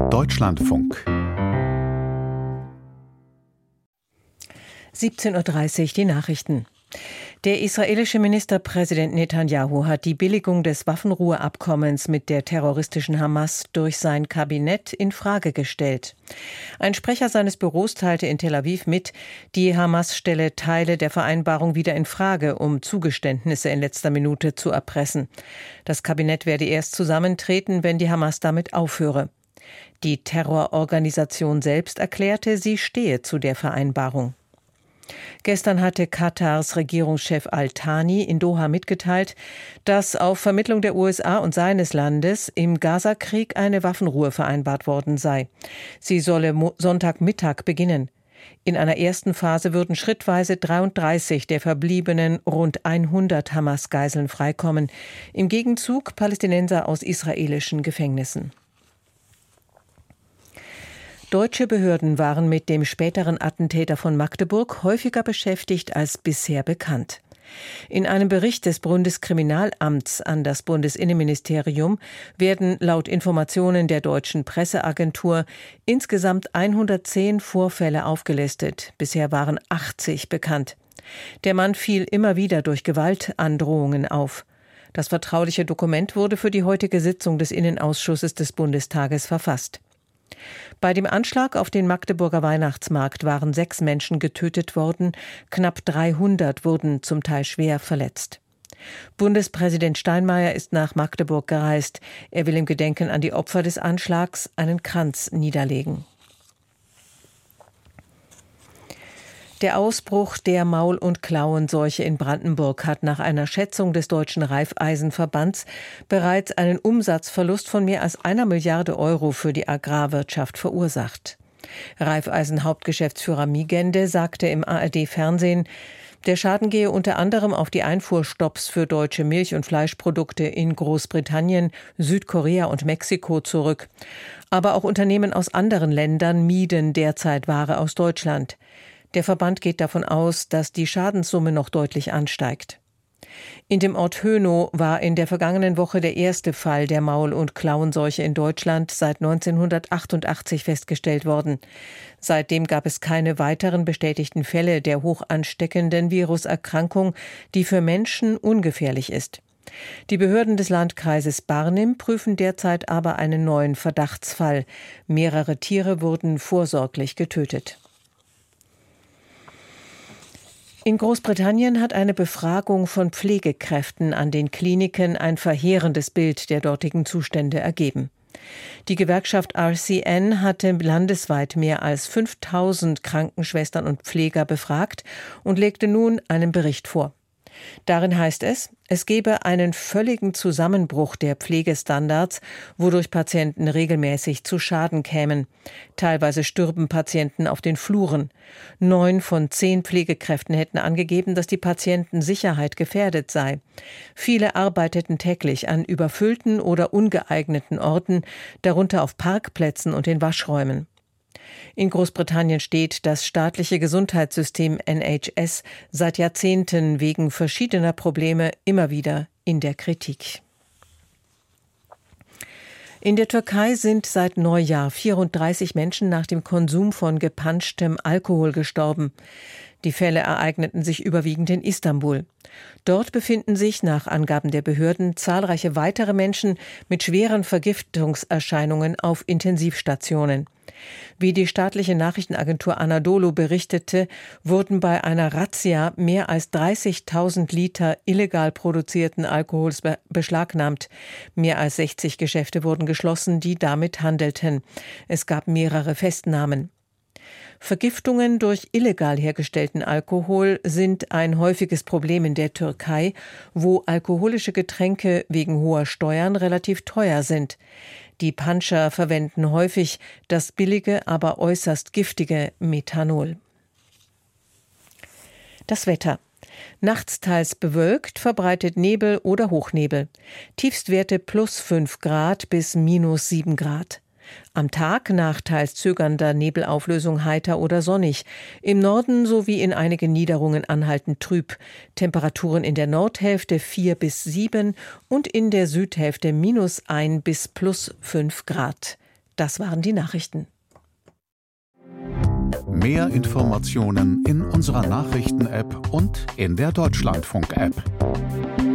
Deutschlandfunk 17:30 Uhr die Nachrichten. Der israelische Ministerpräsident Netanyahu hat die Billigung des Waffenruheabkommens mit der terroristischen Hamas durch sein Kabinett in Frage gestellt. Ein Sprecher seines Büros teilte in Tel Aviv mit, die Hamas stelle Teile der Vereinbarung wieder in Frage, um Zugeständnisse in letzter Minute zu erpressen. Das Kabinett werde erst zusammentreten, wenn die Hamas damit aufhöre. Die Terrororganisation selbst erklärte, sie stehe zu der Vereinbarung. Gestern hatte Katars Regierungschef Al-Thani in Doha mitgeteilt, dass auf Vermittlung der USA und seines Landes im Gaza-Krieg eine Waffenruhe vereinbart worden sei. Sie solle Sonntagmittag beginnen. In einer ersten Phase würden schrittweise 33 der verbliebenen rund 100 Hamas-Geiseln freikommen, im Gegenzug Palästinenser aus israelischen Gefängnissen. Deutsche Behörden waren mit dem späteren Attentäter von Magdeburg häufiger beschäftigt als bisher bekannt. In einem Bericht des Bundeskriminalamts an das Bundesinnenministerium werden laut Informationen der deutschen Presseagentur insgesamt 110 Vorfälle aufgelistet. Bisher waren 80 bekannt. Der Mann fiel immer wieder durch Gewaltandrohungen auf. Das vertrauliche Dokument wurde für die heutige Sitzung des Innenausschusses des Bundestages verfasst. Bei dem Anschlag auf den Magdeburger Weihnachtsmarkt waren 6 Menschen getötet worden, knapp 300 wurden zum Teil schwer verletzt. Bundespräsident Steinmeier ist nach Magdeburg gereist. Er will im Gedenken an die Opfer des Anschlags einen Kranz niederlegen. Der Ausbruch der Maul- und Klauenseuche in Brandenburg hat nach einer Schätzung des Deutschen Raiffeisenverbands bereits einen Umsatzverlust von mehr als 1 Milliarde Euro für die Agrarwirtschaft verursacht. Raiffeisen-Hauptgeschäftsführer Migende sagte im ARD-Fernsehen, der Schaden gehe unter anderem auf die Einfuhrstopps für deutsche Milch- und Fleischprodukte in Großbritannien, Südkorea und Mexiko zurück. Aber auch Unternehmen aus anderen Ländern mieden derzeit Ware aus Deutschland. Der Verband geht davon aus, dass die Schadenssumme noch deutlich ansteigt. In dem Ort Hönow war in der vergangenen Woche der erste Fall der Maul- und Klauenseuche in Deutschland seit 1988 festgestellt worden. Seitdem gab es keine weiteren bestätigten Fälle der hoch ansteckenden Viruserkrankung, die für Menschen ungefährlich ist. Die Behörden des Landkreises Barnim prüfen derzeit aber einen neuen Verdachtsfall. Mehrere Tiere wurden vorsorglich getötet. In Großbritannien hat eine Befragung von Pflegekräften an den Kliniken ein verheerendes Bild der dortigen Zustände ergeben. Die Gewerkschaft RCN hatte landesweit mehr als 5000 Krankenschwestern und Pfleger befragt und legte nun einen Bericht vor. Darin heißt es, es gebe einen völligen Zusammenbruch der Pflegestandards, wodurch Patienten regelmäßig zu Schaden kämen. Teilweise stürben Patienten auf den Fluren. 9 von 10 Pflegekräften hätten angegeben, dass die Patientensicherheit gefährdet sei. Viele arbeiteten täglich an überfüllten oder ungeeigneten Orten, darunter auf Parkplätzen und in Waschräumen. In Großbritannien steht das staatliche Gesundheitssystem NHS seit Jahrzehnten wegen verschiedener Probleme immer wieder in der Kritik. In der Türkei sind seit Neujahr 34 Menschen nach dem Konsum von gepanschtem Alkohol gestorben. Die Fälle ereigneten sich überwiegend in Istanbul. Dort befinden sich nach Angaben der Behörden zahlreiche weitere Menschen mit schweren Vergiftungserscheinungen auf Intensivstationen. Wie die staatliche Nachrichtenagentur Anadolu berichtete, wurden bei einer Razzia mehr als 30.000 Liter illegal produzierten Alkohols beschlagnahmt. Mehr als 60 Geschäfte wurden geschlossen, die damit handelten. Es gab mehrere Festnahmen. Vergiftungen durch illegal hergestellten Alkohol sind ein häufiges Problem in der Türkei, wo alkoholische Getränke wegen hoher Steuern relativ teuer sind. Die Panscher verwenden häufig das billige, aber äußerst giftige Methanol. Das Wetter. Nachts teils bewölkt, verbreitet Nebel oder Hochnebel. Tiefstwerte +5 Grad bis -7 Grad. Am Tag nach teils zögernder Nebelauflösung heiter oder sonnig. Im Norden sowie in einigen Niederungen anhaltend trüb. Temperaturen in der Nordhälfte 4 bis 7 und in der Südhälfte -1 bis +5 Grad. Das waren die Nachrichten. Mehr Informationen in unserer Nachrichten-App und in der Deutschlandfunk-App.